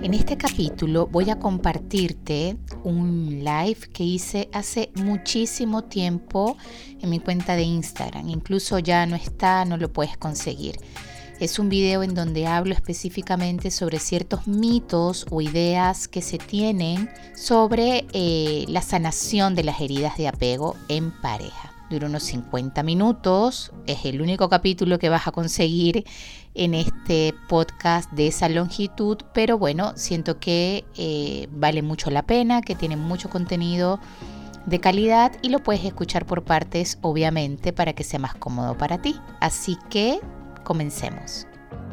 En este capítulo voy a compartirte un live que hice hace muchísimo tiempo en mi cuenta de Instagram. Incluso ya no está, no lo puedes conseguir. Es un video en donde hablo específicamente sobre ciertos mitos o ideas que se tienen sobre la sanación de las heridas de apego en pareja. Dura unos 50 minutos, es el único capítulo que vas a conseguir en este podcast de esa longitud, pero bueno, siento que vale mucho la pena, que tiene mucho contenido de calidad y lo puedes escuchar por partes, obviamente, para que sea más cómodo para ti. Así que comencemos.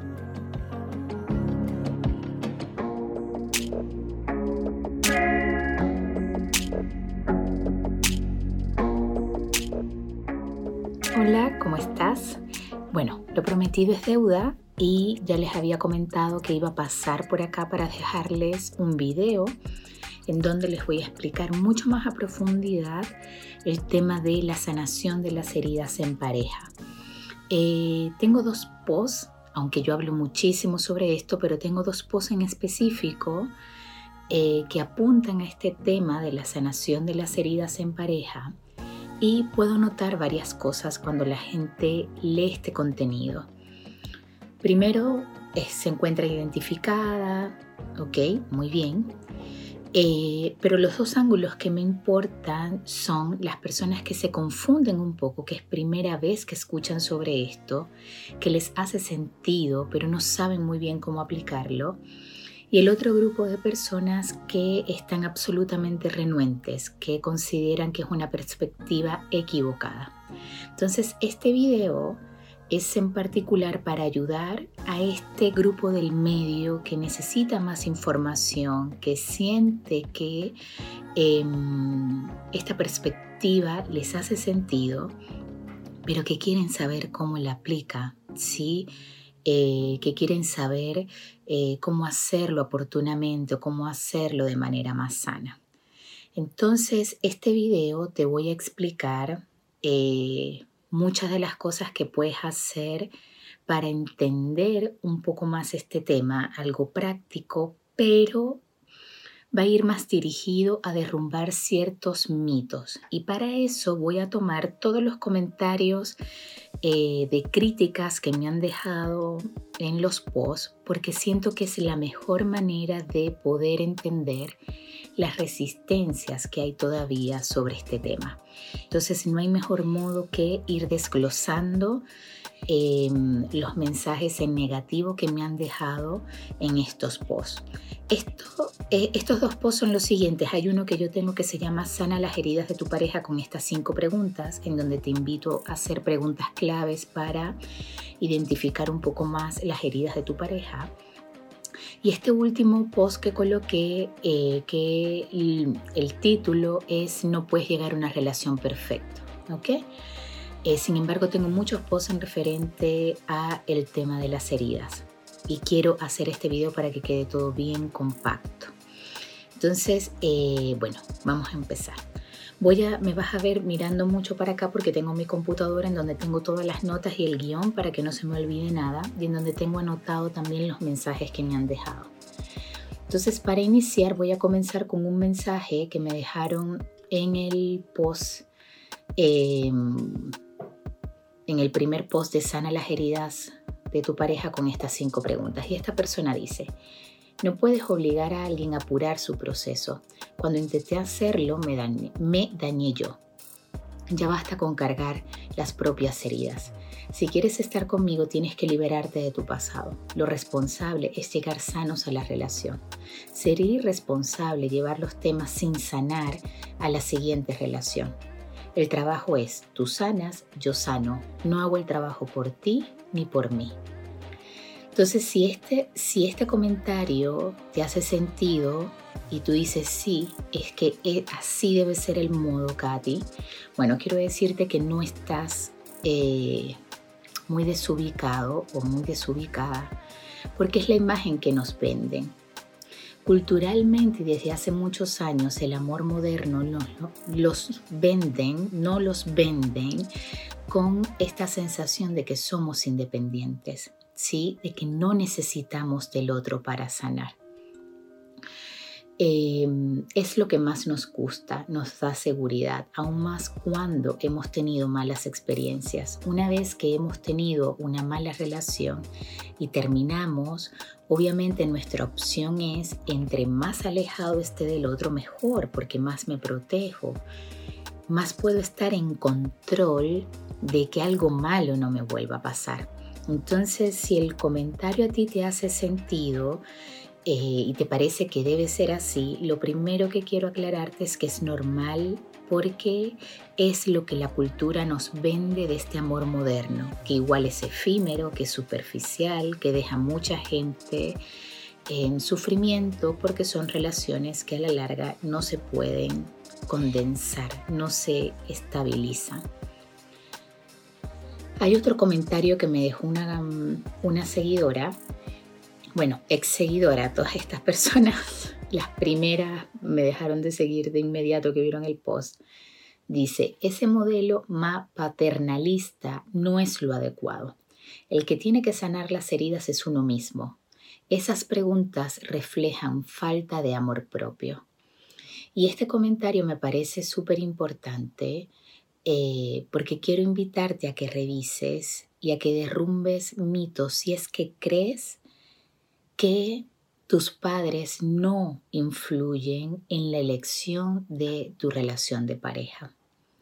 Hola, ¿cómo estás? Bueno, lo prometido es deuda y ya les había comentado que iba a pasar por acá para dejarles un video en donde les voy a explicar mucho más a profundidad el tema de la sanación de las heridas en pareja. Tengo dos posts, aunque yo hablo muchísimo sobre esto, pero tengo dos posts en específico que apuntan a este tema de la sanación de las heridas en pareja. Y puedo notar varias cosas cuando la gente lee este contenido. Primero, se encuentra identificada, ok, muy bien. Pero los dos ángulos que me importan son las personas que se confunden un poco, que es primera vez que escuchan sobre esto, que les hace sentido, pero no saben muy bien cómo aplicarlo. Y el otro grupo de personas que están absolutamente renuentes, que consideran que es una perspectiva equivocada. Entonces, este video es en particular para ayudar a este grupo del medio que necesita más información, que siente que esta perspectiva les hace sentido, pero que quieren saber cómo la aplica, ¿sí? Que quieren saber cómo hacerlo oportunamente o cómo hacerlo de manera más sana. Entonces, este video te voy a explicar muchas de las cosas que puedes hacer para entender un poco más este tema, algo práctico, pero va a ir más dirigido a derrumbar ciertos mitos. Y para eso voy a tomar todos los comentarios de críticas que me han dejado en los posts, porque siento que es la mejor manera de poder entender las resistencias que hay todavía sobre este tema. Entonces, no hay mejor modo que ir desglosando los mensajes en negativo que me han dejado en estos posts. Estos dos posts son los siguientes. Hay uno que yo tengo que se llama Sana las heridas de tu pareja con estas 5 preguntas, en donde te invito a hacer preguntas claves para identificar un poco más las heridas de tu pareja. Y este último post que coloqué, que el título es No puedes llegar a una relación perfecta, ¿ok? Sin embargo, tengo muchos posts en referente a el tema de las heridas y quiero hacer este video para que quede todo bien compacto. Entonces, bueno, vamos a empezar. Me vas a ver mirando mucho para acá porque tengo mi computadora en donde tengo todas las notas y el guión para que no se me olvide nada y en donde tengo anotado también los mensajes que me han dejado. Entonces, para iniciar voy a comenzar con un mensaje que me dejaron en el post, en el primer post de Sana las heridas de tu pareja con estas 5 preguntas. Y esta persona dice: no puedes obligar a alguien a apurar su proceso. Cuando intenté hacerlo, me dañé yo. Ya basta con cargar las propias heridas. Si quieres estar conmigo, tienes que liberarte de tu pasado. Lo responsable es llegar sanos a la relación. Sería irresponsable llevar los temas sin sanar a la siguiente relación. El trabajo es, tú sanas, yo sano. No hago el trabajo por ti ni por mí. Entonces, si este comentario te hace sentido y tú dices sí, es que así debe ser el modo, Katy, bueno, quiero decirte que no estás muy desubicado o muy desubicada, porque es la imagen que nos venden. Culturalmente, desde hace muchos años, el amor moderno no los venden con esta sensación de que somos independientes, ¿sí? De que no necesitamos del otro para sanar. es lo que más nos gusta, nos da seguridad, aún más cuando hemos tenido malas experiencias. Una vez que hemos tenido una mala relación y terminamos, obviamente nuestra opción es, entre más alejado esté del otro, mejor, porque más me protejo, más puedo estar en control de que algo malo no me vuelva a pasar. Entonces, si el comentario a ti te hace sentido, y te parece que debe ser así, lo primero que quiero aclararte es que es normal, porque es lo que la cultura nos vende de este amor moderno, que igual es efímero, que es superficial, que deja mucha gente en sufrimiento, porque son relaciones que a la larga no se pueden condensar, no se estabilizan. Hay otro comentario que me dejó una seguidora. Bueno, ex seguidora, todas estas personas, las primeras me dejaron de seguir de inmediato que vieron el post. Dice, ese modelo más paternalista no es lo adecuado. El que tiene que sanar las heridas es uno mismo. Esas preguntas reflejan falta de amor propio. Y este comentario me parece súper importante, porque quiero invitarte a que revises y a que derrumbes mitos si es que crees que tus padres no influyen en la elección de tu relación de pareja.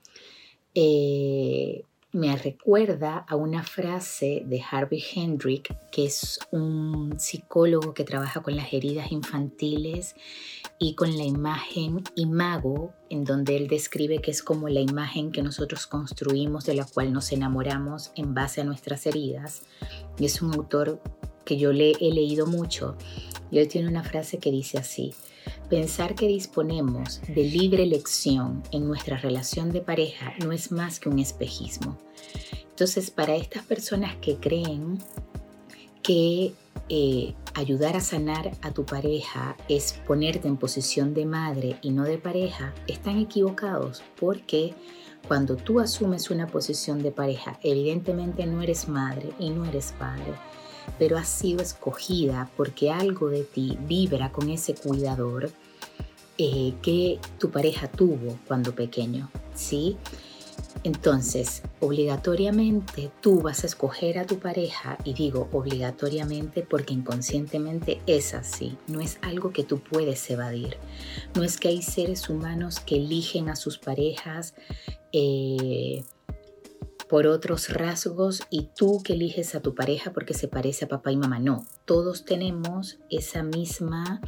Me recuerda a una frase de Harvey Hendrick, que es un psicólogo que trabaja con las heridas infantiles y con la imagen imago, en donde él describe que es como la imagen que nosotros construimos, de la cual nos enamoramos en base a nuestras heridas. Y es un autor que yo he leído mucho, y él tiene una frase que dice así: pensar que disponemos de libre elección en nuestra relación de pareja no es más que un espejismo. Entonces, para estas personas que creen que ayudar a sanar a tu pareja es ponerte en posición de madre y no de pareja, están equivocados, porque cuando tú asumes una posición de pareja, evidentemente no eres madre y no eres padre, pero has sido escogida porque algo de ti vibra con ese cuidador que tu pareja tuvo cuando pequeño, ¿sí? Entonces, obligatoriamente tú vas a escoger a tu pareja, y digo obligatoriamente porque inconscientemente es así, no es algo que tú puedes evadir. No es que hay seres humanos que eligen a sus parejas por otros rasgos y tú que eliges a tu pareja porque se parece a papá y mamá. No, todos tenemos esa misma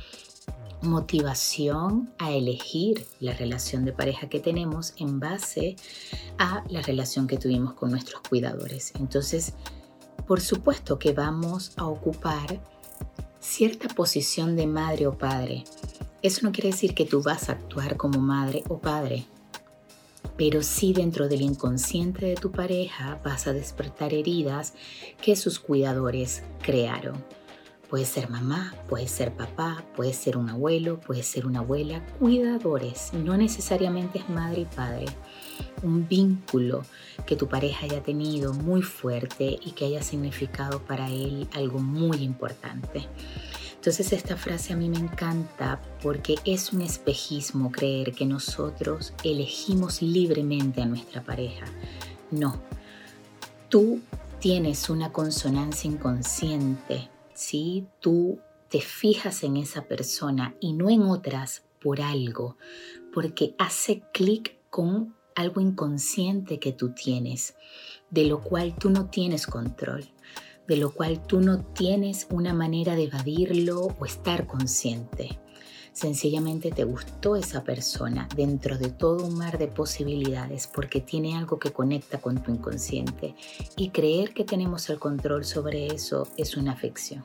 motivación a elegir la relación de pareja que tenemos en base a la relación que tuvimos con nuestros cuidadores. Entonces, por supuesto que vamos a ocupar cierta posición de madre o padre. Eso no quiere decir que tú vas a actuar como madre o padre, pero sí dentro del inconsciente de tu pareja vas a despertar heridas que sus cuidadores crearon. Puede ser mamá, puede ser papá, puede ser un abuelo, puede ser una abuela, cuidadores. No necesariamente es madre y padre. Un vínculo que tu pareja haya tenido muy fuerte y que haya significado para él algo muy importante. Entonces esta frase a mí me encanta porque es un espejismo creer que nosotros elegimos libremente a nuestra pareja. No, tú tienes una consonancia inconsciente. ¿Sí? Tú te fijas en esa persona y no en otras por algo, porque hace clic con algo inconsciente que tú tienes, de lo cual tú no tienes control, de lo cual tú no tienes una manera de evadirlo o estar consciente. Sencillamente te gustó esa persona dentro de todo un mar de posibilidades porque tiene algo que conecta con tu inconsciente, y creer que tenemos el control sobre eso es una ficción.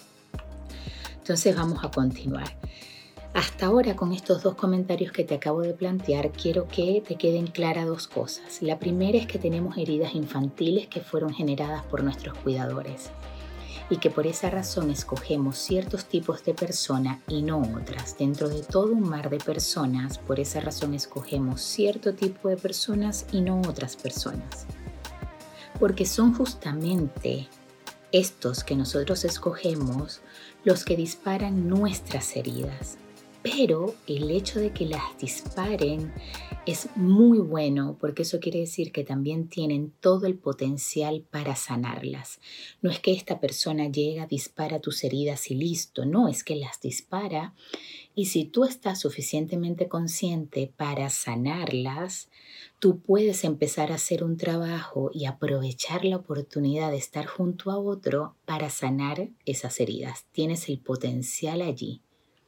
Entonces vamos a continuar. Hasta ahora, con estos dos comentarios que te acabo de plantear, quiero que te queden claras dos cosas. La primera es que tenemos heridas infantiles que fueron generadas por nuestros cuidadores, y que por esa razón escogemos ciertos tipos de personas y no otras. Dentro de todo un mar de personas, por esa razón escogemos cierto tipo de personas y no otras personas. Porque son justamente estos que nosotros escogemos los que disparan nuestras heridas. Pero el hecho de que las disparen es muy bueno porque eso quiere decir que también tienen todo el potencial para sanarlas. No es que esta persona llega, dispara tus heridas y listo, no, es que las dispara y si tú estás suficientemente consciente para sanarlas, tú puedes empezar a hacer un trabajo y aprovechar la oportunidad de estar junto a otro para sanar esas heridas. Tienes el potencial allí.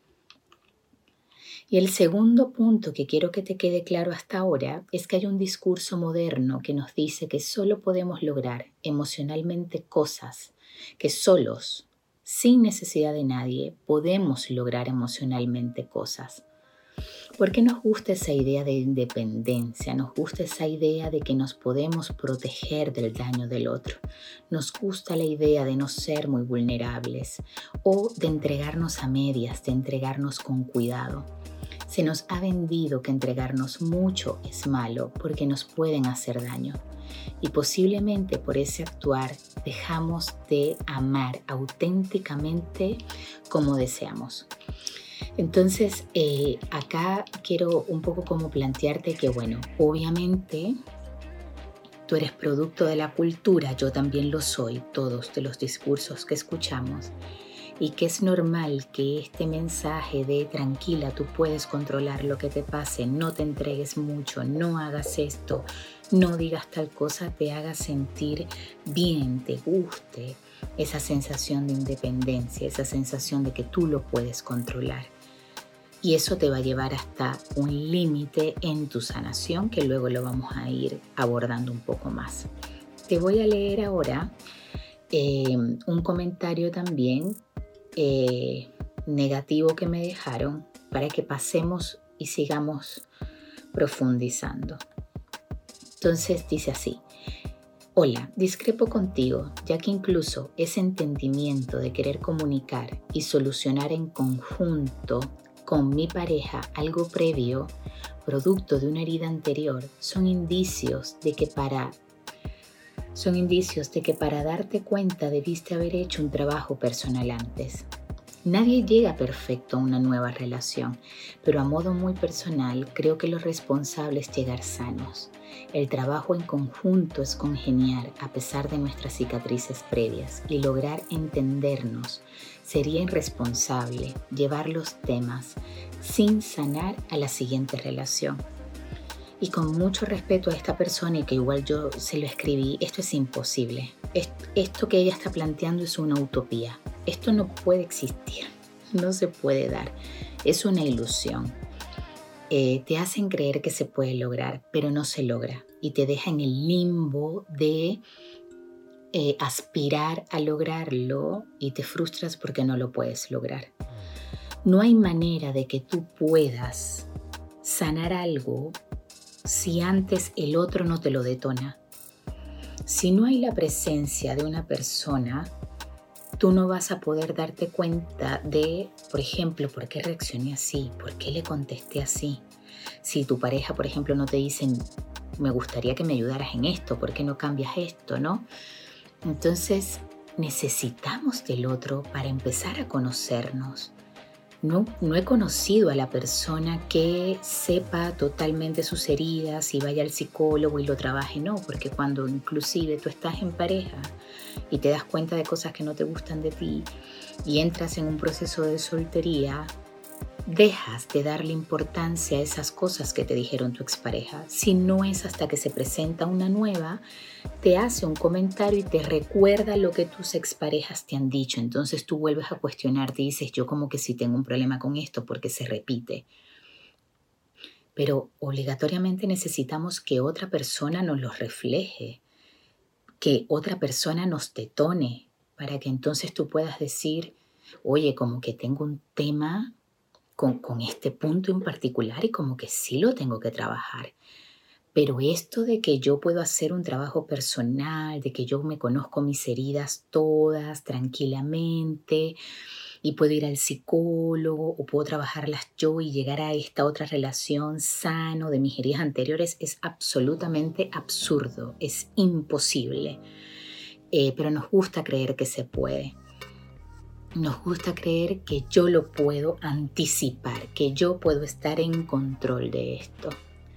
Y el segundo punto que quiero que te quede claro hasta ahora es que hay un discurso moderno que nos dice que solo podemos lograr emocionalmente cosas que solos, sin necesidad de nadie, podemos lograr emocionalmente cosas. ¿Por qué nos gusta esa idea de independencia? Nos gusta esa idea de que nos podemos proteger del daño del otro. Nos gusta la idea de no ser muy vulnerables o de entregarnos a medias, de entregarnos con cuidado. Se nos ha vendido que entregarnos mucho es malo porque nos pueden hacer daño. Y posiblemente por ese actuar dejamos de amar auténticamente como deseamos. Entonces, acá quiero un poco como plantearte que, bueno, obviamente tú eres producto de la cultura, yo también lo soy, todos de los discursos que escuchamos, y que es normal que este mensaje de tranquila, tú puedes controlar lo que te pase, no te entregues mucho, no hagas esto, no digas tal cosa, te haga sentir bien, te guste esa sensación de independencia, esa sensación de que tú lo puedes controlar. Y eso te va a llevar hasta un límite en tu sanación que luego lo vamos a ir abordando un poco más. Te voy a leer ahora un comentario también negativo que me dejaron para que pasemos y sigamos profundizando. Entonces dice así: hola, discrepo contigo, ya que incluso ese entendimiento de querer comunicar y solucionar en conjunto con mi pareja algo previo, producto de una herida anterior, son indicios de que para darte cuenta debiste haber hecho un trabajo personal antes. Nadie llega perfecto a una nueva relación, pero a modo muy personal creo que lo responsable es llegar sanos. El trabajo en conjunto es congeniar a pesar de nuestras cicatrices previas y lograr entendernos. Sería irresponsable llevar los temas sin sanar a la siguiente relación. Y con mucho respeto a esta persona y que igual yo se lo escribí, esto es imposible. Esto que ella está planteando es una utopía. Esto no puede existir, no se puede dar. Es una ilusión. Te hacen creer que se puede lograr, pero no se logra. Y te deja en el limbo de aspirar a lograrlo y te frustras porque no lo puedes lograr. No hay manera de que tú puedas sanar algo si antes el otro no te lo detona. Si no hay la presencia de una persona, tú no vas a poder darte cuenta de, por ejemplo, por qué reaccioné así, por qué le contesté así. Si tu pareja, por ejemplo, no te dice, me gustaría que me ayudaras en esto, ¿por qué no cambias esto, no? Entonces, necesitamos del otro para empezar a conocernos. No he conocido a la persona que sepa totalmente sus heridas y vaya al psicólogo y lo trabaje, no, porque cuando inclusive tú estás en pareja y te das cuenta de cosas que no te gustan de ti y entras en un proceso de soltería, dejas de darle importancia a esas cosas que te dijeron tu expareja. Si no es hasta que se presenta una nueva, te hace un comentario y te recuerda lo que tus exparejas te han dicho. Entonces tú vuelves a cuestionarte y dices, yo como que sí tengo un problema con esto porque se repite. Pero obligatoriamente necesitamos que otra persona nos lo refleje, que otra persona nos detone, para que entonces tú puedas decir, oye, como que tengo un tema con este punto en particular y como que sí lo tengo que trabajar. Pero esto de que yo puedo hacer un trabajo personal, de que yo me conozco mis heridas todas tranquilamente y puedo ir al psicólogo o puedo trabajarlas yo y llegar a esta otra relación sano de mis heridas anteriores, es absolutamente absurdo, es imposible. Pero nos gusta creer que se puede. nos gusta creer que yo lo puedo anticipar, que yo puedo estar en control de esto.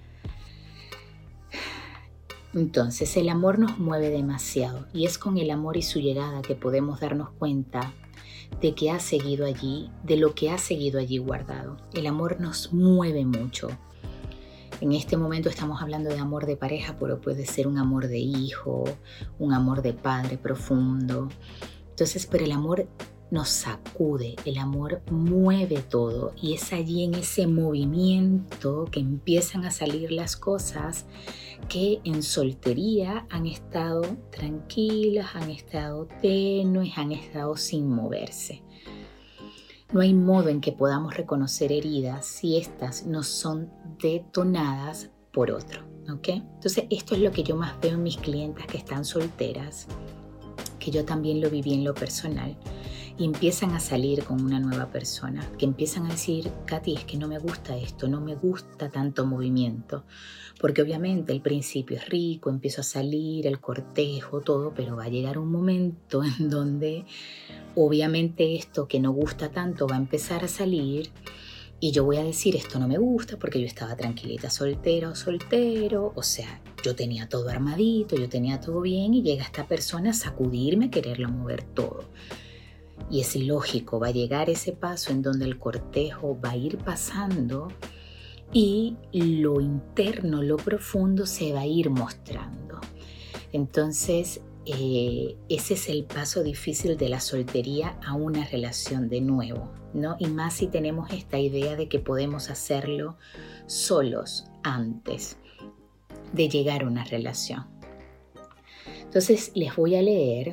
Entonces el amor nos mueve demasiado y es con el amor y su llegada que podemos darnos cuenta de que ha seguido allí, de lo que ha seguido allí guardado. El amor nos mueve mucho. En este momento estamos hablando de amor de pareja, pero puede ser un amor de hijo, un amor de padre profundo. Entonces, pero el amor nos sacude, el amor mueve todo y es allí en ese movimiento que empiezan a salir las cosas que en soltería han estado tranquilas, han estado tenues, han estado sin moverse. No hay modo en que podamos reconocer heridas si estas no son detonadas por otro, ¿ok? Entonces esto es lo que yo más veo en mis clientas que están solteras, que yo también lo viví en lo personal, y empiezan a salir con una nueva persona, que empiezan a decir, Katy, es que no me gusta esto, no me gusta tanto movimiento, porque obviamente el principio es rico, empiezo a salir, el cortejo, todo, pero va a llegar un momento en donde obviamente esto que no gusta tanto va a empezar a salir y yo voy a decir esto no me gusta porque yo estaba tranquilita soltera o soltero, o sea, yo tenía todo armadito, yo tenía todo bien y llega esta persona a sacudirme, a quererlo mover todo. Y es lógico, va a llegar ese paso en donde el cortejo va a ir pasando y lo interno, lo profundo se va a ir mostrando. Entonces, ese es el paso difícil de la soltería a una relación de nuevo, ¿no? Y más si tenemos esta idea de que podemos hacerlo solos antes de llegar a una relación. Entonces, les voy a leer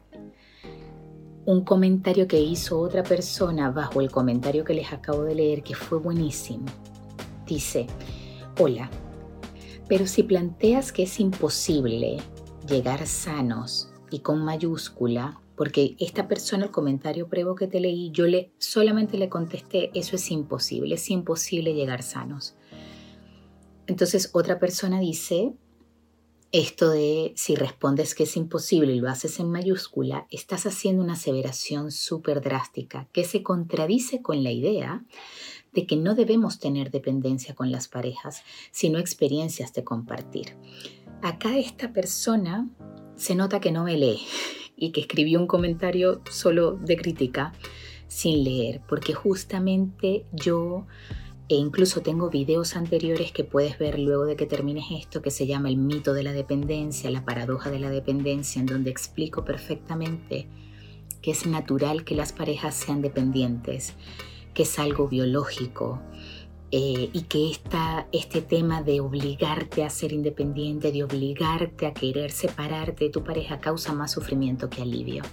un comentario que hizo otra persona bajo el comentario que les acabo de leer, que fue buenísimo. Dice, hola, pero si planteas que es imposible llegar sanos y con mayúscula, porque esta persona, el comentario previo que te leí, yo solamente le contesté, eso es imposible llegar sanos. Entonces otra persona dice, esto de si respondes que es imposible y lo haces en mayúscula, estás haciendo una aseveración súper drástica que se contradice con la idea de que no debemos tener dependencia con las parejas, sino experiencias de compartir. Acá esta persona se nota que no me lee y que escribió un comentario solo de crítica sin leer, porque justamente yo... E incluso tengo videos anteriores que puedes ver luego de que termines esto, que se llama El mito de la dependencia, la paradoja de la dependencia, en donde explico perfectamente que es natural que las parejas sean dependientes, que es algo biológico y que este tema de obligarte a ser independiente, de obligarte a querer separarte de tu pareja causa más sufrimiento que alivio.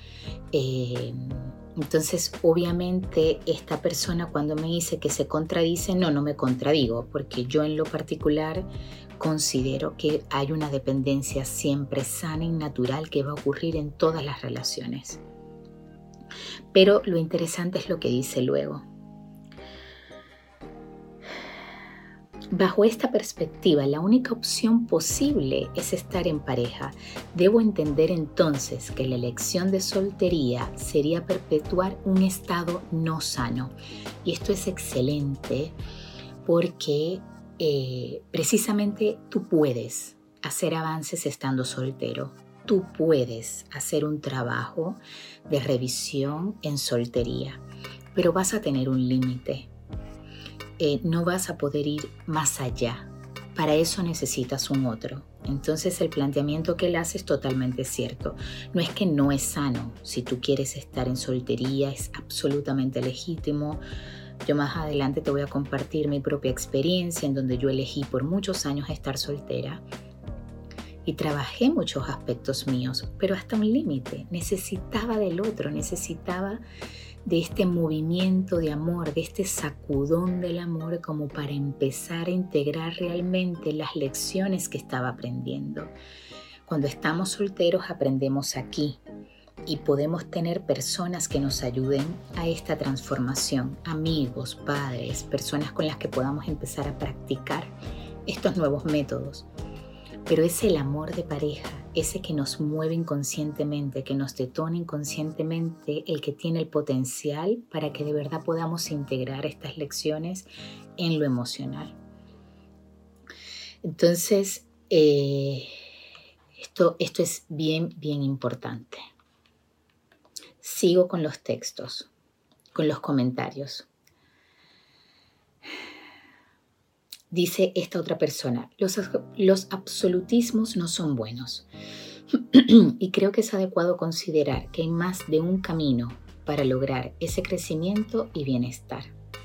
Entonces, obviamente, esta persona cuando me dice que se contradice, no me contradigo, porque yo en lo particular considero que hay una dependencia siempre sana y natural que va a ocurrir en todas las relaciones. Pero lo interesante es lo que dice luego. Bajo esta perspectiva, la única opción posible es estar en pareja. Debo entender entonces que la elección de soltería sería perpetuar un estado no sano. Y esto es excelente porque precisamente tú puedes hacer avances estando soltero. Tú puedes hacer un trabajo de revisión en soltería, pero vas a tener un límite. No vas a poder ir más allá. Para eso necesitas un otro. Entonces el planteamiento que él hace es totalmente cierto. No es que no es sano. Si tú quieres estar en soltería, es absolutamente legítimo. Yo más adelante te voy a compartir mi propia experiencia en donde yo elegí por muchos años estar soltera y trabajé muchos aspectos míos, pero hasta un límite. Necesitaba del otro, necesitaba de este movimiento de amor, de este sacudón del amor como para empezar a integrar realmente las lecciones que estaba aprendiendo. Cuando estamos solteros aprendemos aquí y podemos tener personas que nos ayuden a esta transformación, amigos, padres, personas con las que podamos empezar a practicar estos nuevos métodos. pero es el amor de pareja, ese que nos mueve inconscientemente, que nos detona inconscientemente, el que tiene el potencial para que de verdad podamos integrar estas lecciones en lo emocional. Entonces, esto es bien, bien importante. Sigo con los textos, con los comentarios. Dice esta otra persona, los absolutismos no son buenos y creo que es adecuado considerar que hay más de un camino para lograr ese crecimiento y bienestar.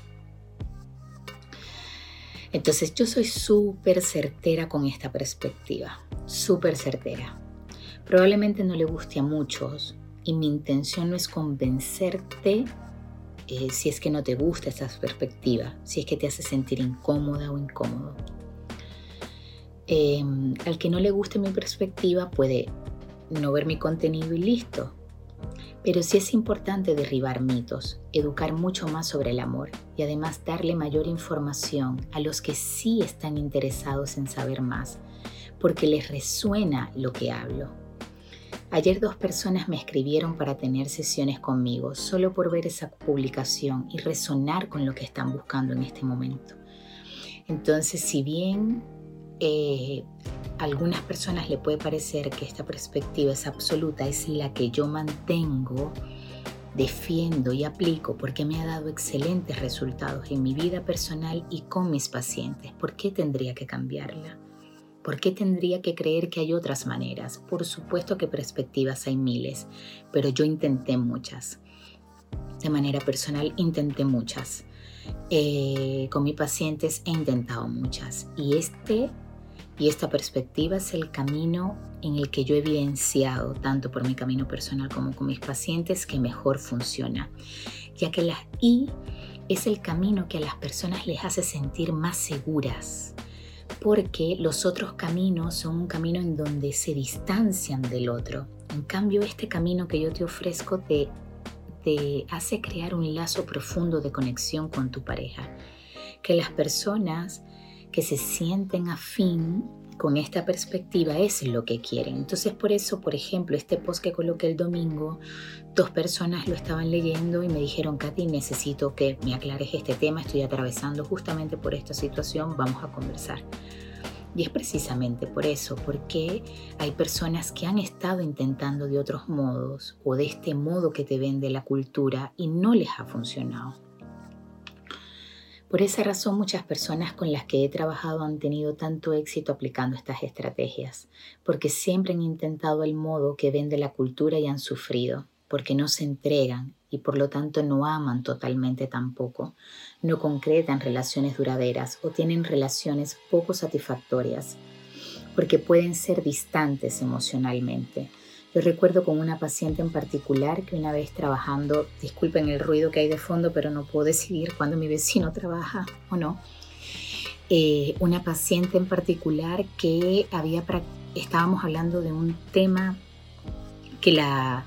Entonces yo soy súper certera con esta perspectiva, súper certera. Probablemente no le guste a muchos y mi intención no es convencerte si es que no te gusta esa perspectiva, si es que te hace sentir incómoda o incómodo. Al que no le guste mi perspectiva puede no ver mi contenido y listo. Pero sí es importante derribar mitos, educar mucho más sobre el amor y además darle mayor información a los que sí están interesados en saber más, porque les resuena lo que hablo. Ayer 2 personas me escribieron para tener sesiones conmigo solo por ver esa publicación y resonar con lo que están buscando en este momento. Entonces, si bien a algunas personas le puede parecer que esta perspectiva es absoluta, es la que yo mantengo, defiendo y aplico porque me ha dado excelentes resultados en mi vida personal y con mis pacientes. ¿Por qué tendría que cambiarla? ¿Por qué tendría que creer que hay otras maneras? Por supuesto que perspectivas hay miles, pero yo intenté muchas. De manera personal intenté muchas. Con mis pacientes he intentado muchas. Y esta perspectiva es el camino en el que yo he evidenciado, tanto por mi camino personal como con mis pacientes, que mejor funciona. Ya que la I es el camino que a las personas les hace sentir más seguras. Porque los otros caminos son un camino en donde se distancian del otro. En cambio, este camino que yo te ofrezco te hace crear un lazo profundo de conexión con tu pareja. Que las personas que se sienten afín con esta perspectiva es lo que quieren. Entonces, por eso, por ejemplo, este post que coloqué el domingo, 2 personas lo estaban leyendo y me dijeron, Katy, necesito que me aclares este tema, estoy atravesando justamente por esta situación, vamos a conversar. Y es precisamente por eso, porque hay personas que han estado intentando de otros modos o de este modo que te vende la cultura y no les ha funcionado. Por esa razón, muchas personas con las que he trabajado han tenido tanto éxito aplicando estas estrategias, porque siempre han intentado el modo que vende la cultura y han sufrido, porque no se entregan y por lo tanto no aman totalmente tampoco, no concretan relaciones duraderas o tienen relaciones poco satisfactorias, porque pueden ser distantes emocionalmente. Yo recuerdo con una paciente en particular que una vez trabajando, disculpen el ruido que hay de fondo, pero no puedo decidir cuándo mi vecino trabaja o no. Una paciente en particular que estábamos hablando de un tema que la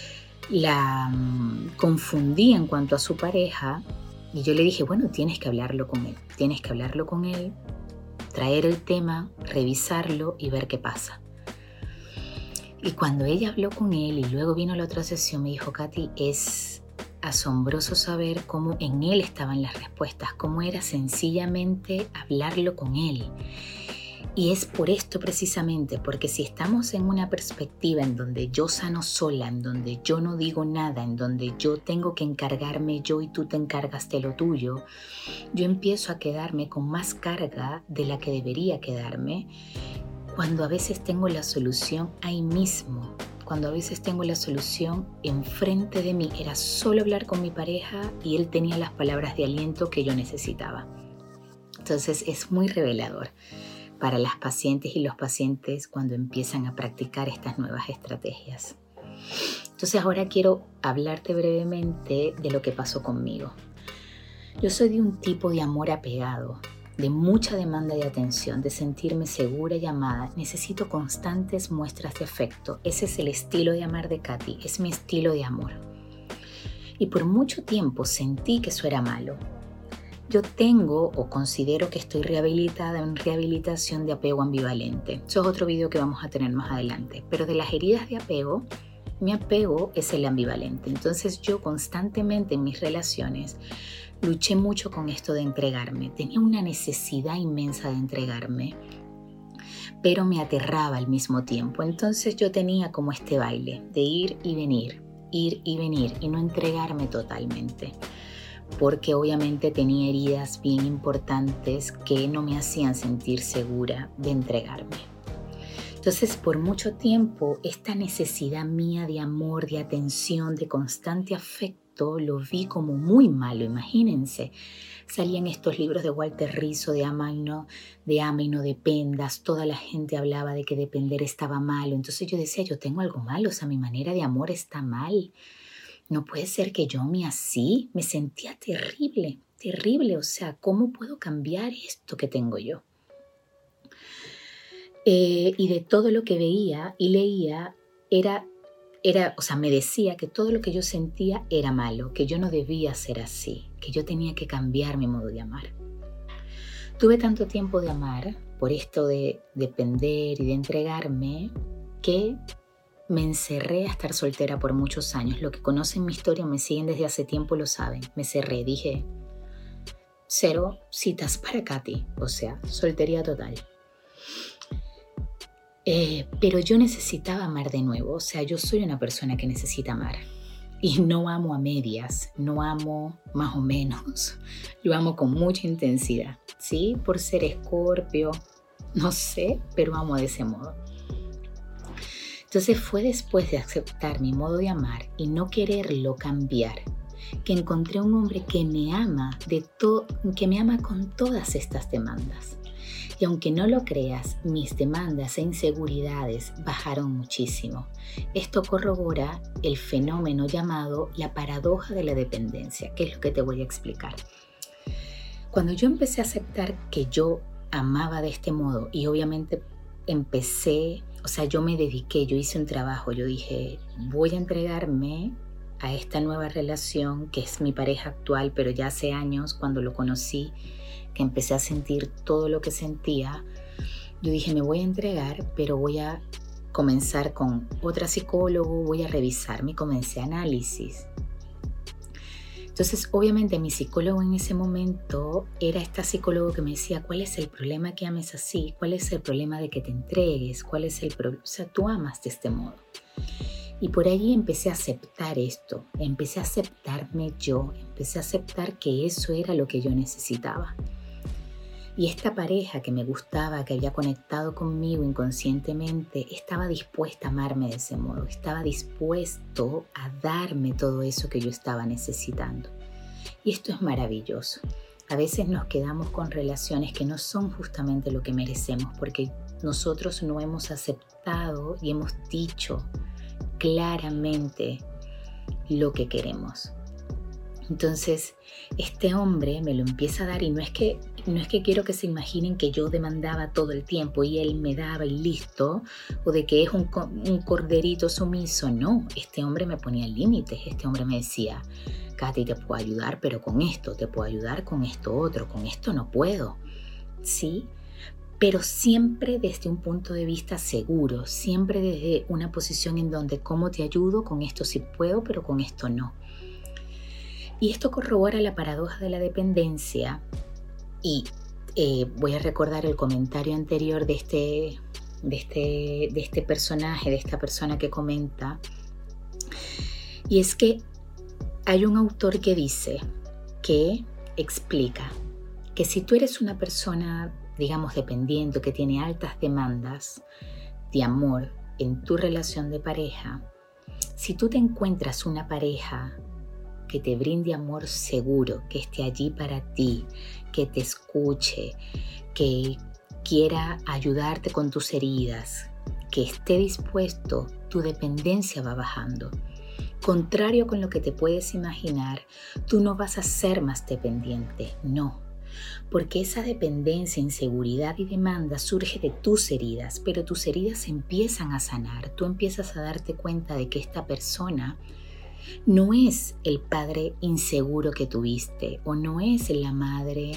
confundía en cuanto a su pareja y yo le dije, bueno, tienes que hablarlo con él, traer el tema, revisarlo y ver qué pasa. Y cuando ella habló con él y luego vino la otra sesión, me dijo, Katy, es asombroso saber cómo en él estaban las respuestas, cómo era sencillamente hablarlo con él. Y es por esto precisamente, porque si estamos en una perspectiva en donde yo sano sola, en donde yo no digo nada, en donde yo tengo que encargarme yo y tú te encargas de lo tuyo, yo empiezo a quedarme con más carga de la que debería quedarme, cuando a veces tengo la solución ahí mismo, cuando a veces tengo la solución enfrente de mí. Era solo hablar con mi pareja y él tenía las palabras de aliento que yo necesitaba. Entonces es muy revelador para las pacientes y los pacientes cuando empiezan a practicar estas nuevas estrategias. Entonces ahora quiero hablarte brevemente de lo que pasó conmigo. Yo soy de un tipo de amor apegado, de mucha demanda de atención, de sentirme segura y amada. Necesito constantes muestras de afecto. Ese es el estilo de amar de Katy, es mi estilo de amor. Y por mucho tiempo sentí que eso era malo. Yo tengo o considero que estoy rehabilitada en rehabilitación de apego ambivalente. Eso es otro video que vamos a tener más adelante. Pero de las heridas de apego, mi apego es el ambivalente. Entonces yo constantemente en mis relaciones luché mucho con esto de entregarme. Tenía una necesidad inmensa de entregarme, pero me aterraba al mismo tiempo. Entonces yo tenía como este baile de ir y venir y no entregarme totalmente, porque obviamente tenía heridas bien importantes que no me hacían sentir segura de entregarme. Entonces, por mucho tiempo, esta necesidad mía de amor, de atención, de constante afecto, lo vi como muy malo. Imagínense, salían estos libros de Walter Rizzo, de ama y no dependas. Toda la gente hablaba de que depender estaba malo. Entonces yo decía, yo tengo algo malo, o sea, mi manera de amor está mal. No puede ser que yo me sentía terrible. O sea, ¿cómo puedo cambiar esto que tengo yo? Y de todo lo que veía y leía, me decía que todo lo que yo sentía era malo, que yo no debía ser así, que yo tenía que cambiar mi modo de amar. Tuve tanto tiempo de amar por esto de depender y de entregarme que me encerré a estar soltera por muchos años. Los que conocen mi historia, me siguen desde hace tiempo, lo saben. Me cerré, dije, 0 citas para Katy, o sea, soltería total. Pero yo necesitaba amar de nuevo, o sea, yo soy una persona que necesita amar. Y no amo a medias, no amo más o menos, yo amo con mucha intensidad, ¿sí? Por ser Escorpio, no sé, pero amo de ese modo. Entonces fue después de aceptar mi modo de amar y no quererlo cambiar, que encontré un hombre que me ama con todas estas demandas. Y aunque no lo creas, mis demandas e inseguridades bajaron muchísimo. Esto corrobora el fenómeno llamado la paradoja de la dependencia, que es lo que te voy a explicar. Cuando yo empecé a aceptar que yo amaba de este modo y obviamente yo me dediqué, yo hice un trabajo, yo dije, voy a entregarme a esta nueva relación que es mi pareja actual, pero ya hace años cuando lo conocí, que empecé a sentir todo lo que sentía, yo dije, me voy a entregar, pero voy a comenzar con otra psicólogo, voy a revisarme y comencé análisis. Entonces, obviamente, mi psicólogo en ese momento era esta psicóloga que me decía, ¿cuál es el problema que ames así? ¿Cuál es el problema de que te entregues? ¿Cuál es el problema? O sea, tú amas de este modo. Y por ahí empecé a aceptar esto, empecé a aceptarme yo, empecé a aceptar que eso era lo que yo necesitaba. Y esta pareja que me gustaba, que había conectado conmigo inconscientemente, estaba dispuesta a amarme de ese modo, estaba dispuesto a darme todo eso que yo estaba necesitando. Y esto es maravilloso. A veces nos quedamos con relaciones que no son justamente lo que merecemos porque nosotros no hemos aceptado y hemos dicho claramente lo que queremos. Entonces, este hombre me lo empieza a dar y no es que quiero que se imaginen que yo demandaba todo el tiempo y él me daba y listo, o de que es un corderito sumiso. No, este hombre me ponía límites, este hombre me decía, Katy, te puedo ayudar, pero con esto, te puedo ayudar con esto otro, con esto no puedo, ¿sí? Pero siempre desde un punto de vista seguro, siempre desde una posición en donde cómo te ayudo, con esto sí puedo, pero con esto no. Y esto corrobora la paradoja de la dependencia y voy a recordar el comentario anterior de este personaje, de esta persona que comenta, y es que hay un autor que dice, que explica que si tú eres una persona, digamos, dependiente, que tiene altas demandas de amor en tu relación de pareja, si tú te encuentras una pareja que te brinde amor seguro, que esté allí para ti, que te escuche, que quiera ayudarte con tus heridas, que esté dispuesto, tu dependencia va bajando. Contrario con lo que te puedes imaginar, tú no vas a ser más dependiente, no. Porque esa dependencia, inseguridad y demanda surge de tus heridas, pero tus heridas empiezan a sanar. Tú empiezas a darte cuenta de que esta persona No es el padre inseguro que tuviste o no es la madre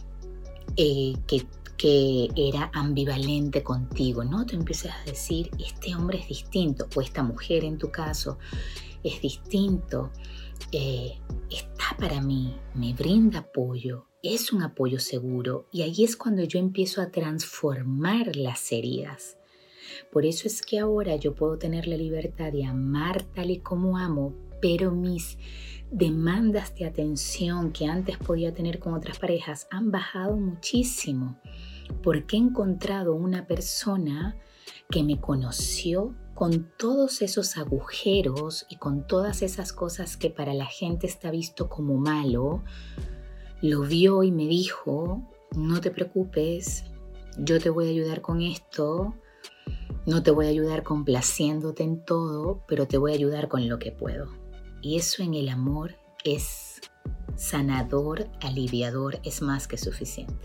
que era ambivalente contigo, ¿no? Tú empiezas a decir, este hombre es distinto, o esta mujer en tu caso es distinto, está para mí, me brinda apoyo, es un apoyo seguro, y ahí es cuando yo empiezo a transformar las heridas. Por eso es que ahora yo puedo tener la libertad de amar tal y como amo, pero mis demandas de atención que antes podía tener con otras parejas han bajado muchísimo, porque he encontrado una persona que me conoció con todos esos agujeros y con todas esas cosas que para la gente está visto como malo. Lo vio y me dijo, no te preocupes, yo te voy a ayudar con esto, no te voy a ayudar complaciéndote en todo, pero te voy a ayudar con lo que puedo. Y eso en el amor es sanador, aliviador, es más que suficiente.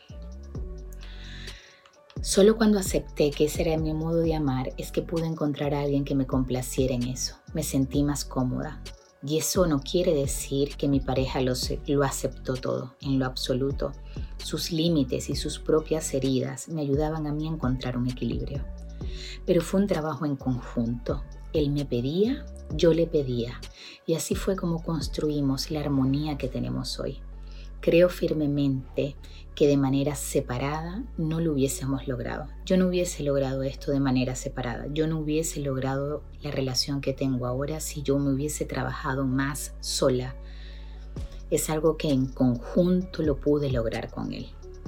Solo cuando acepté que ese era mi modo de amar es que pude encontrar a alguien que me complaciera en eso. Me sentí más cómoda. Y eso no quiere decir que mi pareja lo aceptó todo, en lo absoluto. Sus límites y sus propias heridas me ayudaban a mí a encontrar un equilibrio. Pero fue un trabajo en conjunto. Él me pedía, yo le pedía. Y así fue como construimos la armonía que tenemos hoy. Creo firmemente que de manera separada no lo hubiésemos logrado. Yo no hubiese logrado esto de manera separada. Yo no hubiese logrado la relación que tengo ahora si yo me hubiese trabajado más sola. Es algo que en conjunto lo pude lograr con él.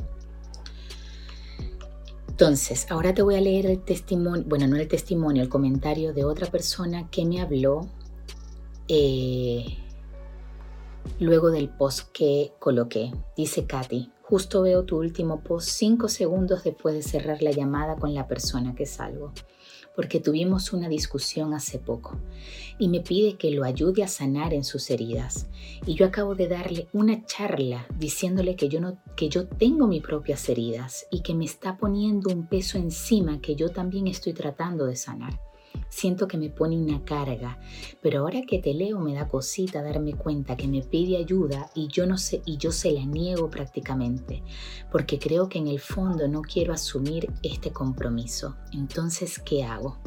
Entonces, ahora te voy a leer el testimonio, bueno, no el testimonio, el comentario de otra persona que me habló luego del post que coloqué. Dice Katy, justo veo tu último post 5 segundos después de cerrar la llamada con la persona que salgo, porque tuvimos una discusión hace poco y me pide que lo ayude a sanar en sus heridas. Y yo acabo de darle una charla diciéndole que yo tengo mis propias heridas y que me está poniendo un peso encima que yo también estoy tratando de sanar. Siento que me pone una carga, pero ahora que te leo me da cosita darme cuenta que me pide ayuda y yo se la niego prácticamente, porque creo que en el fondo no quiero asumir este compromiso. Entonces, ¿qué hago?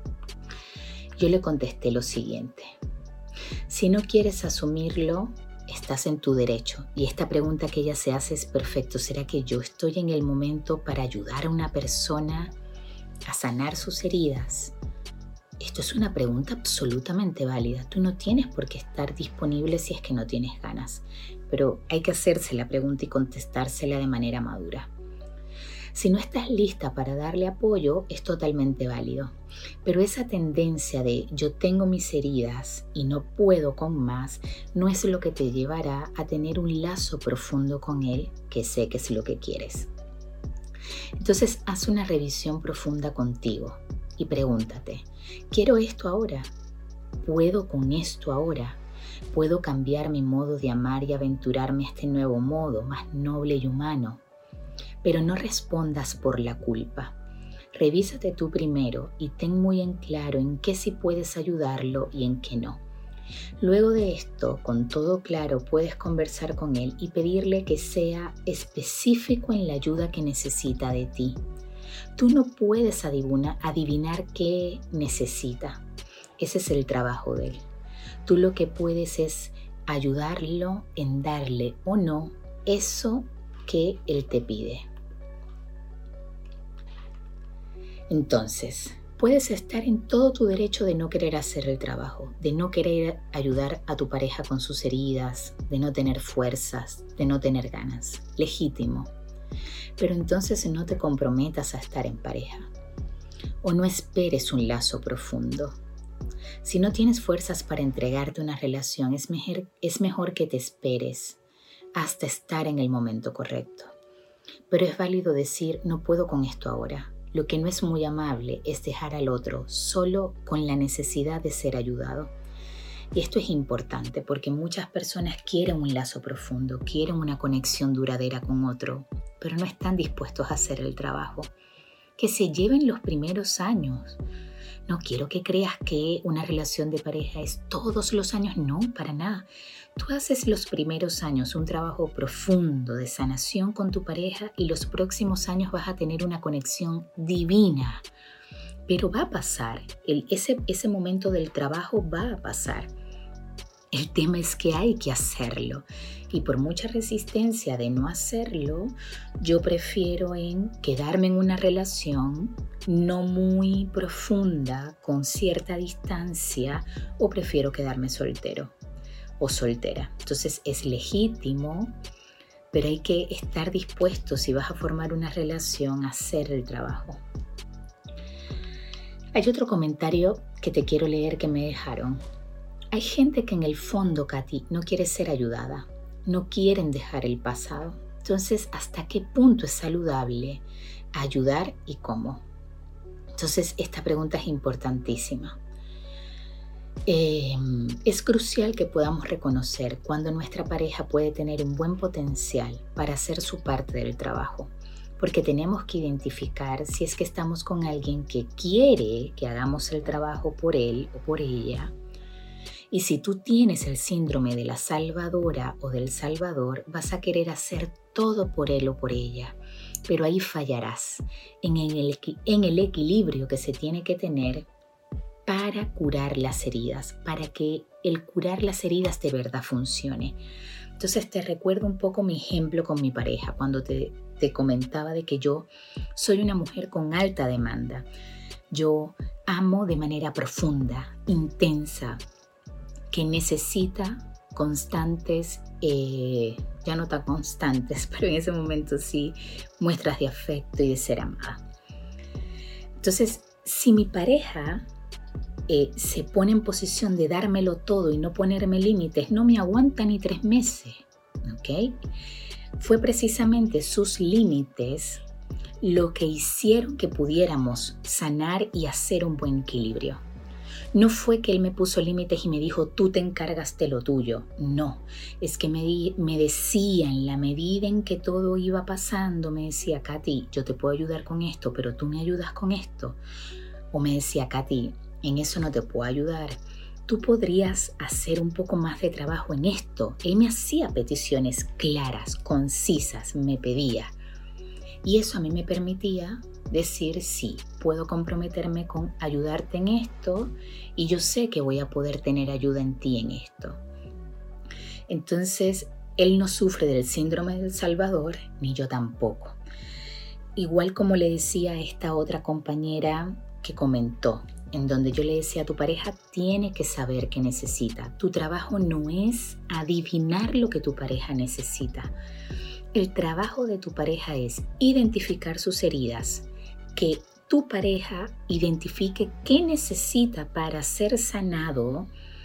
Yo le contesté lo siguiente: si no quieres asumirlo, estás en tu derecho. Y esta pregunta que ella se hace es perfecto. ¿Será que yo estoy en el momento para ayudar a una persona a sanar sus heridas? Esto es una pregunta absolutamente válida. Tú no tienes por qué estar disponible si es que no tienes ganas, pero hay que hacerse la pregunta y contestársela de manera madura. Si no estás lista para darle apoyo, es totalmente válido, pero esa tendencia de yo tengo mis heridas y no puedo con más, no es lo que te llevará a tener un lazo profundo con él, que sé que es lo que quieres. Entonces, haz una revisión profunda contigo y pregúntate, ¿quiero esto ahora? ¿Puedo con esto ahora? ¿Puedo cambiar mi modo de amar y aventurarme a este nuevo modo, más noble y humano? Pero no respondas por la culpa. Revísate tú primero y ten muy en claro en qué sí puedes ayudarlo y en qué no. Luego de esto, con todo claro, puedes conversar con él y pedirle que sea específico en la ayuda que necesita de ti. Tú no puedes adivinar qué necesita. Ese es el trabajo de él. Tú lo que puedes es ayudarlo en darle o no eso que él te pide. Entonces, puedes estar en todo tu derecho de no querer hacer el trabajo, de no querer ayudar a tu pareja con sus heridas, de no tener fuerzas, de no tener ganas. Legítimo. Pero entonces no te comprometas a estar en pareja o no esperes un lazo profundo. Si no tienes fuerzas para entregarte una relación, es mejor que te esperes hasta estar en el momento correcto. Pero es válido decir, no puedo con esto ahora. Lo que no es muy amable es dejar al otro solo con la necesidad de ser ayudado. Y esto es importante porque muchas personas quieren un lazo profundo, quieren una conexión duradera con otro, pero no están dispuestos a hacer el trabajo. Que se lleven los primeros años. No quiero que creas que una relación de pareja es todos los años. No, para nada. Tú haces los primeros años un trabajo profundo de sanación con tu pareja y los próximos años vas a tener una conexión divina. Pero va a pasar, ese momento del trabajo va a pasar. El tema es que hay que hacerlo y por mucha resistencia de no hacerlo, yo prefiero quedarme en una relación no muy profunda, con cierta distancia, o prefiero quedarme soltero o soltera. Entonces es legítimo, pero hay que estar dispuesto, si vas a formar una relación, a hacer el trabajo. Hay otro comentario que te quiero leer que me dejaron. Hay gente que en el fondo, Katy, no quiere ser ayudada, no quieren dejar el pasado. Entonces, ¿hasta qué punto es saludable ayudar y cómo? Entonces, esta pregunta es importantísima. Es crucial que podamos reconocer cuando nuestra pareja puede tener un buen potencial para hacer su parte del trabajo, porque tenemos que identificar si es que estamos con alguien que quiere que hagamos el trabajo por él o por ella. Y si tú tienes el síndrome de la salvadora o del salvador, vas a querer hacer todo por él o por ella. Pero ahí fallarás en el equilibrio que se tiene que tener para curar las heridas, para que el curar las heridas de verdad funcione. Entonces te recuerdo un poco mi ejemplo con mi pareja, cuando te comentaba de que yo soy una mujer con alta demanda. Yo amo de manera profunda, intensa, que necesita constantes, ya no tan constantes, pero en ese momento sí, muestras de afecto y de ser amada. Entonces, si mi pareja se pone en posición de dármelo todo y no ponerme límites, no me aguanta ni 3 meses, ¿ok? Fue precisamente sus límites lo que hicieron que pudiéramos sanar y hacer un buen equilibrio. No fue que él me puso límites y me dijo, tú te encargas de lo tuyo. No, es que me decía en la medida en que todo iba pasando, me decía, Katy, yo te puedo ayudar con esto, pero tú me ayudas con esto. O me decía, Katy, en eso no te puedo ayudar. Tú podrías hacer un poco más de trabajo en esto. Él me hacía peticiones claras, concisas, me pedía. Y eso a mí me permitía decir, sí, puedo comprometerme con ayudarte en esto y yo sé que voy a poder tener ayuda en ti en esto. Entonces, él no sufre del síndrome del Salvador, ni yo tampoco. Igual como le decía a esta otra compañera que comentó, en donde yo le decía, tu pareja tiene que saber qué necesita. Tu trabajo no es adivinar lo que tu pareja necesita. El trabajo de tu pareja es identificar sus heridas, que tu pareja identifique qué necesita para ser sanado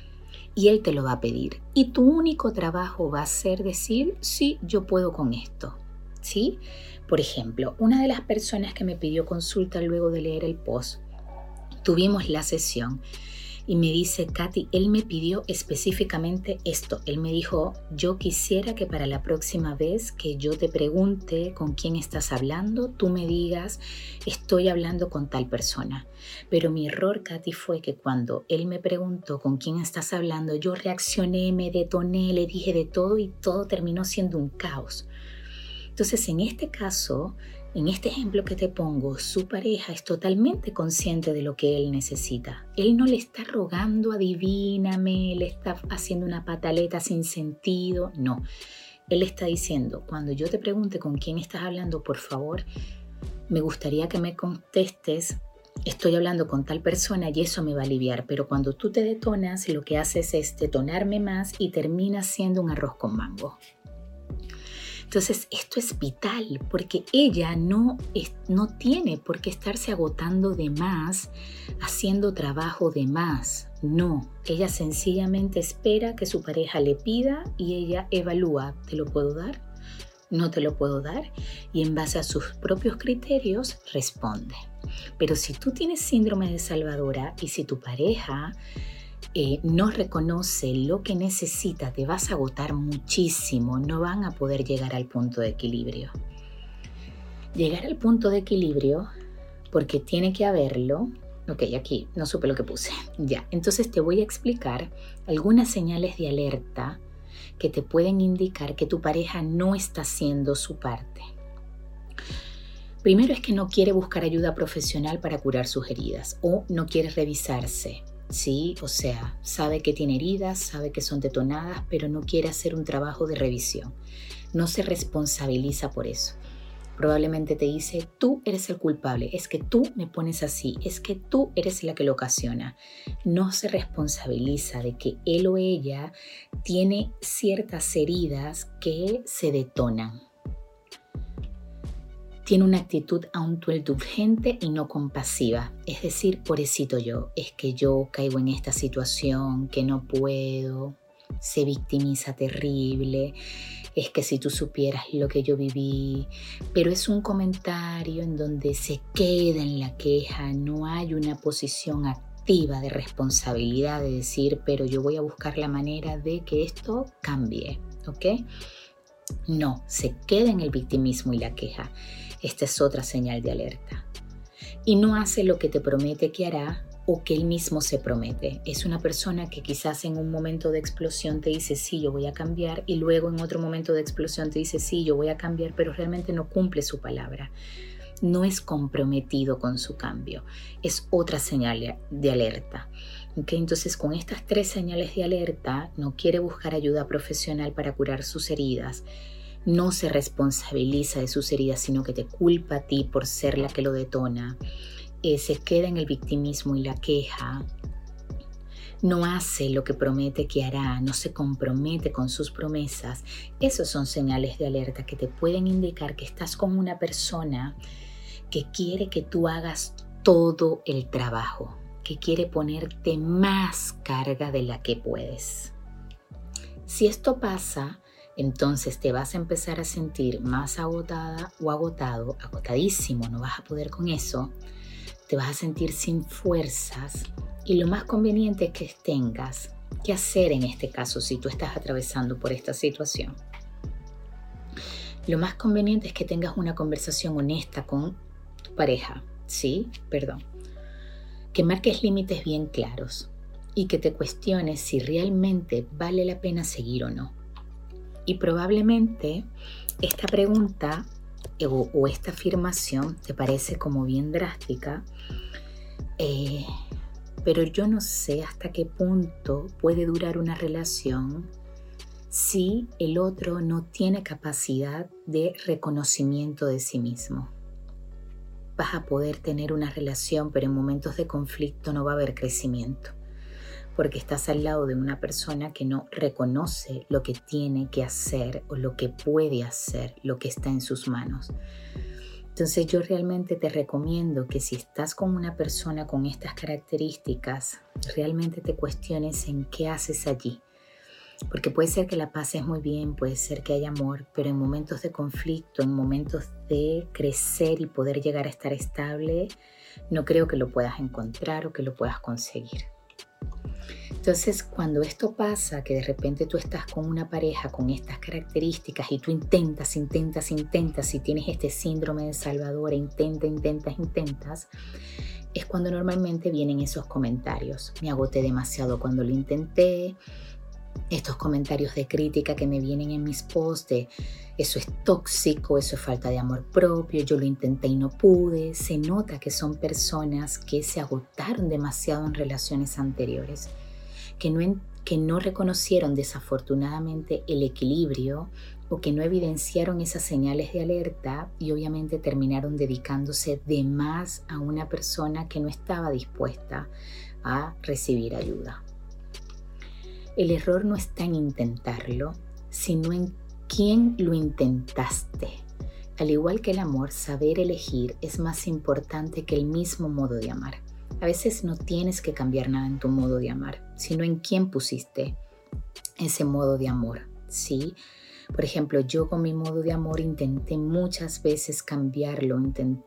y él te lo va a pedir. Y tu único trabajo va a ser decir, sí, yo puedo con esto, ¿sí? Por ejemplo, una de las personas que me pidió consulta luego de leer el post, tuvimos la sesión y me dice, Katy, él me pidió específicamente esto. Él me dijo, yo quisiera que para la próxima vez que yo te pregunte con quién estás hablando, tú me digas, estoy hablando con tal persona. Pero mi error, Katy, fue que cuando él me preguntó con quién estás hablando, yo reaccioné, me detoné, le dije de todo y todo terminó siendo un caos. Entonces, en este caso, en este ejemplo que te pongo, su pareja es totalmente consciente de lo que él necesita. Él no le está rogando, adivíname, le está haciendo una pataleta sin sentido. No, él está diciendo, cuando yo te pregunte con quién estás hablando, por favor, me gustaría que me contestes, estoy hablando con tal persona y eso me va a aliviar. Pero cuando tú te detonas, lo que haces es detonarme más y termina siendo un arroz con mango. Entonces, esto es vital porque ella no tiene por qué estarse agotando de más, haciendo trabajo de más. No, ella sencillamente espera que su pareja le pida y ella evalúa, ¿te lo puedo dar? ¿No te lo puedo dar? Y en base a sus propios criterios responde. Pero si tú tienes síndrome de salvadora y si tu pareja no reconoce lo que necesita, te vas a agotar muchísimo, no van a poder llegar al punto de equilibrio. Llegar al punto de equilibrio, porque tiene que haberlo, Ok, aquí no supe lo que puse. Ya, entonces te voy a explicar algunas señales de alerta que te pueden indicar que tu pareja no está haciendo su parte. Primero es que no quiere buscar ayuda profesional para curar sus heridas o no quiere revisarse, ¿sí? O sea, sabe que tiene heridas, sabe que son detonadas, pero no quiere hacer un trabajo de revisión. No se responsabiliza por eso. Probablemente te dice, tú eres el culpable, es que tú me pones así, es que tú eres la que lo ocasiona. No se responsabiliza de que él o ella tiene ciertas heridas que se detonan. Tiene una actitud autoindulgente y no compasiva, es decir, pobrecito yo, es que yo caigo en esta situación, que no puedo, se victimiza terrible, es que si tú supieras lo que yo viví, pero es un comentario en donde se queda en la queja, no hay una posición activa de responsabilidad de decir, pero yo voy a buscar la manera de que esto cambie, ¿ok? No, se queda en el victimismo y la queja. Esta es otra señal de alerta. Y no hace lo que te promete que hará o que él mismo se promete. Es una persona que quizás en un momento de explosión te dice, sí, yo voy a cambiar, y luego en otro momento de explosión te dice, sí, yo voy a cambiar, pero realmente no cumple su palabra. No es comprometido con su cambio. Es otra señal de alerta. ¿Okay? Entonces, con estas 3 señales de alerta, no quiere buscar ayuda profesional para curar sus heridas, no se responsabiliza de sus heridas, sino que te culpa a ti por ser la que lo detona, se queda en el victimismo y la queja, no hace lo que promete que hará, no se compromete con sus promesas. Esos son señales de alerta que te pueden indicar que estás con una persona que quiere que tú hagas todo el trabajo, que quiere ponerte más carga de la que puedes. Si esto pasa, entonces te vas a empezar a sentir más agotada o agotado, agotadísimo, no vas a poder con eso, te vas a sentir sin fuerzas y lo más conveniente es que tengas que hacer en este caso si tú estás atravesando por esta situación. Lo más conveniente es que tengas una conversación honesta con tu pareja, ¿sí? Que marques límites bien claros y que te cuestiones si realmente vale la pena seguir o no. Y probablemente esta pregunta o esta afirmación te parece como bien drástica, pero yo no sé hasta qué punto puede durar una relación si el otro no tiene capacidad de reconocimiento de sí mismo. Vas a poder tener una relación, pero en momentos de conflicto no va a haber crecimiento, porque estás al lado de una persona que no reconoce lo que tiene que hacer o lo que puede hacer, lo que está en sus manos. Entonces yo realmente te recomiendo que si estás con una persona con estas características, realmente te cuestiones en qué haces allí. Porque puede ser que la pases muy bien, puede ser que haya amor, pero en momentos de conflicto, en momentos de crecer y poder llegar a estar estable, no creo que lo puedas encontrar o que lo puedas conseguir. Entonces, cuando esto pasa, que de repente tú estás con una pareja con estas características y tú intentas y tienes este síndrome de salvadora, intentas, es cuando normalmente vienen esos comentarios. Me agoté demasiado cuando lo intenté. Estos comentarios de crítica que me vienen en mis posts de eso es tóxico, eso es falta de amor propio, yo lo intenté y no pude. Se nota que son personas que se agotaron demasiado en relaciones anteriores, que no reconocieron desafortunadamente el equilibrio o que no evidenciaron esas señales de alerta y obviamente terminaron dedicándose de más a una persona que no estaba dispuesta a recibir ayuda. El error no está en intentarlo, sino en quién lo intentaste. Al igual que el amor, saber elegir es más importante que el mismo modo de amar. A veces no tienes que cambiar nada en tu modo de amar, sino en quién pusiste ese modo de amor, ¿sí? Por ejemplo, yo con mi modo de amor intenté muchas veces cambiarlo,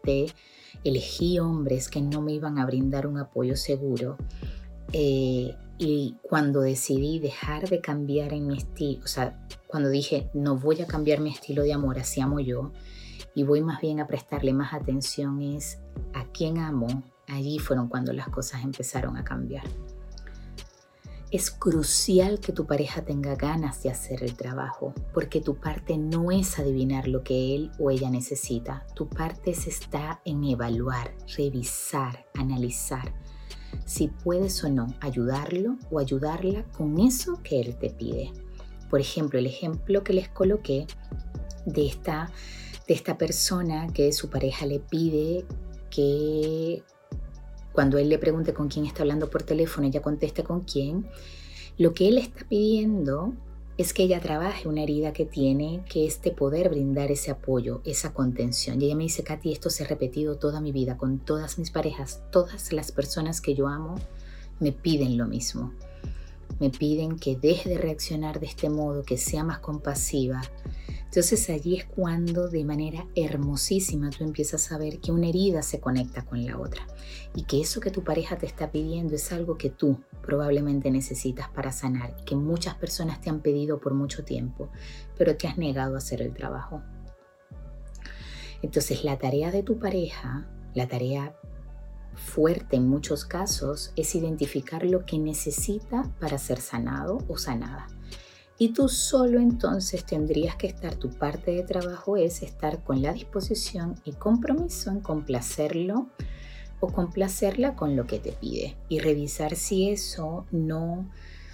elegí hombres que no me iban a brindar un apoyo seguro. Y cuando decidí dejar de cambiar en mi estilo, o sea, cuando dije no voy a cambiar mi estilo de amor, así amo yo, y voy más bien a prestarle más atención es a quién amo allí fueron cuando las cosas empezaron a cambiar. Es crucial que tu pareja tenga ganas de hacer el trabajo, porque tu parte no es adivinar lo que él o ella necesita. Tu parte está en evaluar, revisar, analizar si puedes o no ayudarlo o ayudarla con eso que él te pide. Por ejemplo, el ejemplo que les coloqué de esta persona que su pareja le pide que cuando él le pregunte con quién está hablando por teléfono, ella conteste con quién. Lo que él está pidiendo es que ella trabaje una herida que tiene, que es de poder brindar ese apoyo, esa contención. Y ella me dice, Katy, esto se ha repetido toda mi vida con todas mis parejas. Todas las personas que yo amo me piden lo mismo. Me piden que deje de reaccionar de este modo, que sea más compasiva. Entonces allí es cuando de manera hermosísima tú empiezas a ver que una herida se conecta con la otra y que eso que tu pareja te está pidiendo es algo que tú probablemente necesitas para sanar y que muchas personas te han pedido por mucho tiempo, pero te has negado a hacer el trabajo. Entonces la tarea de tu pareja, la tarea fuerte en muchos casos, es identificar lo que necesita para ser sanado o sanada. Y tú solo entonces tendrías que estar, tu parte de trabajo es estar con la disposición y compromiso en complacerlo o complacerla con lo que te pide y revisar si eso no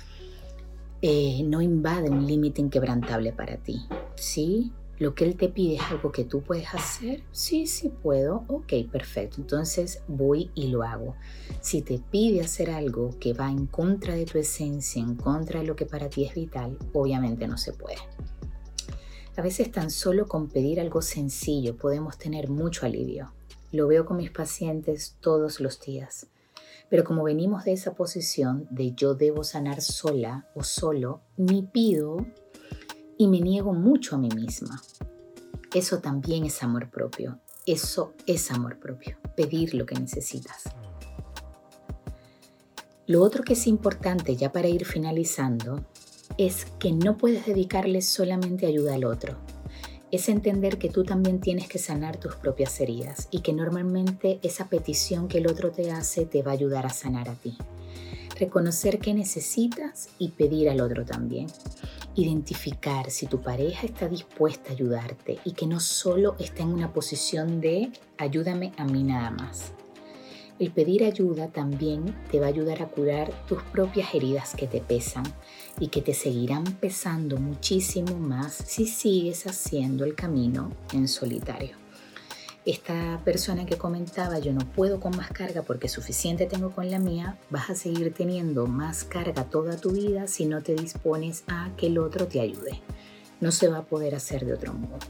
invade un límite inquebrantable para ti, ¿sí? Lo que él te pide es algo que tú puedes hacer. Sí, sí puedo. Ok, perfecto. Entonces voy y lo hago. Si te pide hacer algo que va en contra de tu esencia, en contra de lo que para ti es vital, obviamente no se puede. A veces tan solo con pedir algo sencillo podemos tener mucho alivio. Lo veo con mis pacientes todos los días. Pero como venimos de esa posición de yo debo sanar sola o solo, ni pido y me niego mucho a mí misma. Eso también es amor propio. Eso es amor propio. Pedir lo que necesitas. Lo otro que es importante ya para ir finalizando es que no puedes dedicarle solamente ayuda al otro. Es entender que tú también tienes que sanar tus propias heridas y que normalmente esa petición que el otro te hace te va a ayudar a sanar a ti. Reconocer qué necesitas y pedir al otro también. Identificar si tu pareja está dispuesta a ayudarte y que no solo está en una posición de ayúdame a mí nada más. El pedir ayuda también te va a ayudar a curar tus propias heridas que te pesan y que te seguirán pesando muchísimo más si sigues haciendo el camino en solitario. Esta persona que comentaba, yo no puedo con más carga porque suficiente tengo con la mía, vas a seguir teniendo más carga toda tu vida si no te dispones a que el otro te ayude. No se va a poder hacer de otro modo.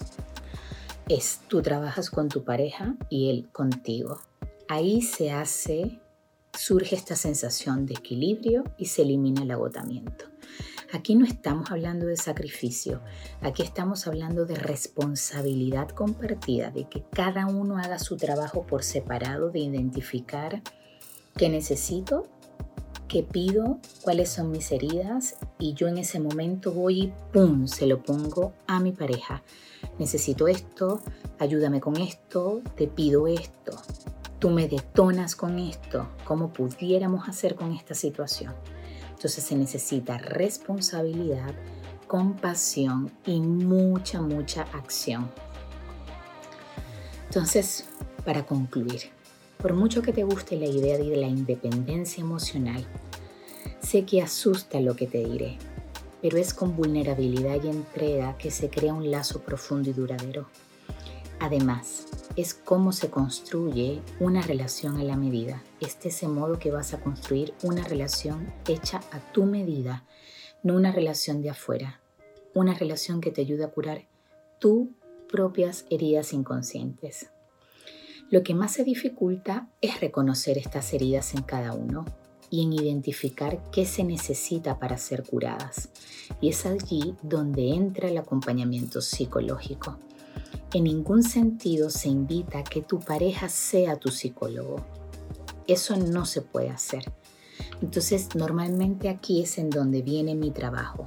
Tú trabajas con tu pareja y él contigo. Ahí surge esta sensación de equilibrio y se elimina el agotamiento. Aquí no estamos hablando de sacrificio, aquí estamos hablando de responsabilidad compartida, de que cada uno haga su trabajo por separado, de identificar qué necesito, qué pido, cuáles son mis heridas y yo en ese momento voy y ¡pum!, se lo pongo a mi pareja. Necesito esto, ayúdame con esto, te pido esto, tú me detonas con esto, ¿cómo pudiéramos hacer con esta situación? Entonces se necesita responsabilidad, compasión y mucha acción. Entonces, para concluir, por mucho que te guste la idea de la independencia emocional, sé que asusta lo que te diré, pero es con vulnerabilidad y entrega que se crea un lazo profundo y duradero. Además, es cómo se construye una relación a la medida. Es de ese modo que vas a construir una relación hecha a tu medida, no una relación de afuera. Una relación que te ayude a curar tus propias heridas inconscientes. Lo que más se dificulta es reconocer estas heridas en cada uno y en identificar qué se necesita para ser curadas. Y es allí donde entra el acompañamiento psicológico. En ningún sentido se invita a que tu pareja sea tu psicólogo. Eso no se puede hacer. Entonces, normalmente aquí es en donde viene mi trabajo.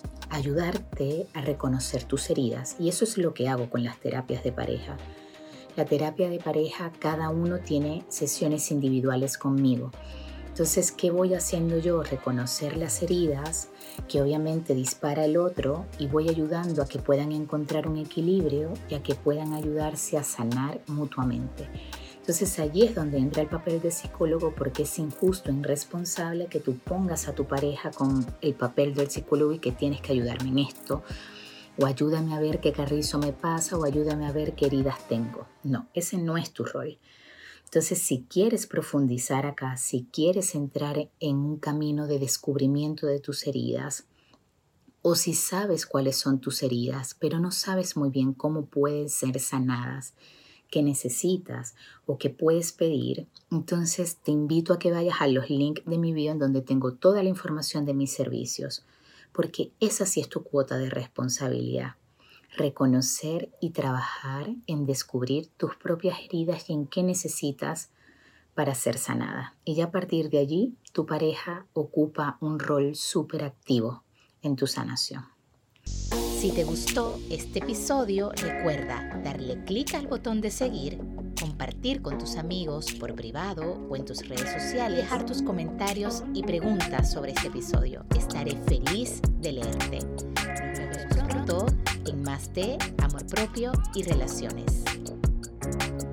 Ayudarte a reconocer tus heridas. Y eso es lo que hago con las terapias de pareja. La terapia de pareja, cada uno tiene sesiones individuales conmigo. Entonces, ¿qué voy haciendo yo? Reconocer las heridas que obviamente dispara el otro y voy ayudando a que puedan encontrar un equilibrio y a que puedan ayudarse a sanar mutuamente. Entonces allí es donde entra el papel de psicólogo, porque es injusto, irresponsable que tú pongas a tu pareja con el papel del psicólogo y que tienes que ayudarme en esto, o ayúdame a ver qué carrizo me pasa, o ayúdame a ver qué heridas tengo. No, ese no es tu rol. Entonces, si quieres profundizar acá, si quieres entrar en un camino de descubrimiento de tus heridas, o si sabes cuáles son tus heridas, pero no sabes muy bien cómo pueden ser sanadas, qué necesitas o qué puedes pedir, entonces te invito a que vayas a los links de mi bio en donde tengo toda la información de mis servicios, porque esa sí es tu cuota de responsabilidad. Reconocer y trabajar en descubrir tus propias heridas y en qué necesitas para ser sanada. Y ya a partir de allí, tu pareja ocupa un rol súper activo en tu sanación. Si te gustó este episodio, recuerda darle clic al botón de seguir, compartir con tus amigos por privado o en tus redes sociales, dejar tus comentarios y preguntas sobre este episodio. Estaré feliz de leerte. Nos vemos pronto en más de Amor Propio y Relaciones.